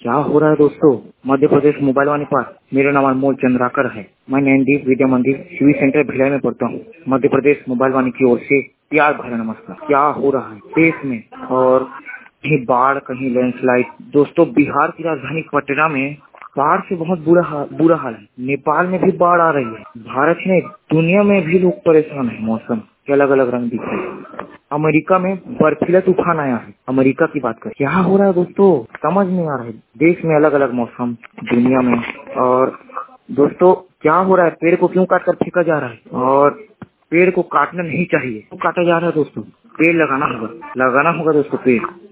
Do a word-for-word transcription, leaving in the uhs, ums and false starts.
क्या हो रहा है दोस्तों मध्य प्रदेश मोबाइल वाणी पर। मेरा नाम अनमोल चंद्राकर है। मैं नैनदीप विद्या मंदिर शिवी सेंटर भिलाई में पढ़ता हूँ। मध्य प्रदेश मोबाइल वाणी की ओर से प्यार भरा नमस्कार। क्या हो रहा है देश में, और कहीं बाढ़ कहीं लैंडस्लाइड। दोस्तों बिहार की राजधानी पटना में बाढ़ से बहुत बुरा हाल बुरा हाल है। नेपाल में भी बाढ़ आ रही है। भारत में दुनिया में भी लोग परेशान है। मौसम के अलग अलग रंग दिख रहे हैं। अमेरिका में बर्फीला तूफान आया है। अमेरिका की बात करें, क्या हो रहा है दोस्तों समझ नहीं आ रहा है। देश में अलग अलग मौसम, दुनिया में। और दोस्तों क्या हो रहा है, पेड़ को क्यों काट कर फेंका जा रहा है। और पेड़ को काटना नहीं चाहिए, क्यों काटा जा रहा है दोस्तों। पेड़ लगाना होगा लगाना होगा दोस्तों पेड़।